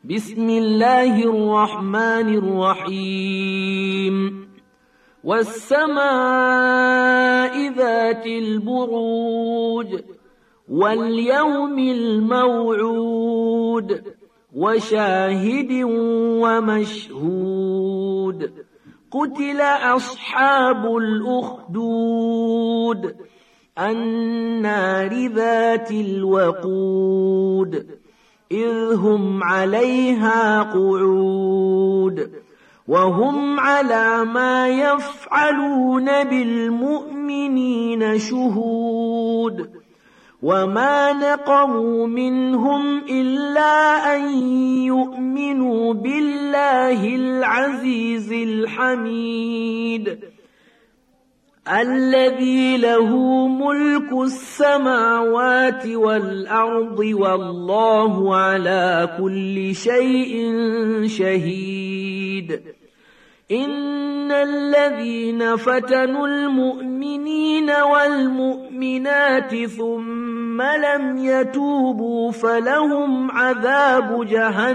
بسم الله الرحمن الرحيم والسماء ذات البروج واليوم الموعود وشاهد ومشهود قتل أصحاب الأخدود النار ذات الوقود إذ هم عليها قعود وهم على ما يفعلون بالمؤمنين شهود وما نقموا منهم إلا أن يؤمنوا بالله العزيز الحميد الذي له ملك السماوات والأرض والله على كل شيء شهيد إن الذين فتنوا المؤمنين والمؤمنات ثم لم يتوبوا فلهم عذاب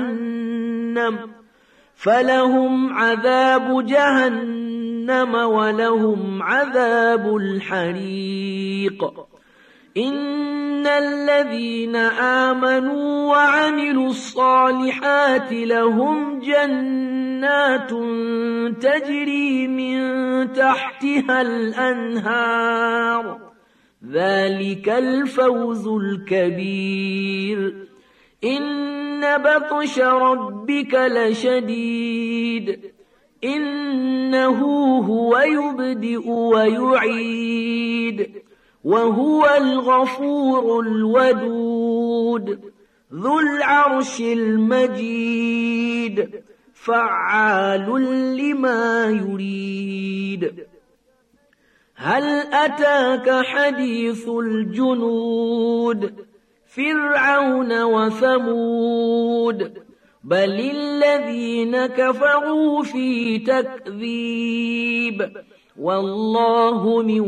جهنم ولهم عذاب الحريق إن الذين آمنوا وعملوا الصالحات لهم جنات تجري من تحتها الأنهار ذلك الفوز الكبير إن بطش ربك لشديد إنه هو يبدئ ويعيد وهو الغفور الودود ذو العرش المجيد فعال لما يريد هل أتاك حديث الجنود فرعون وثمود بل الذين كفروا في تكذيب والله من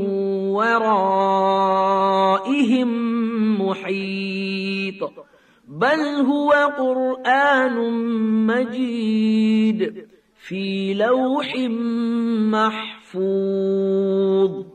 ورائهم محيط بل هو قرآن مجيد في لوح محفوظ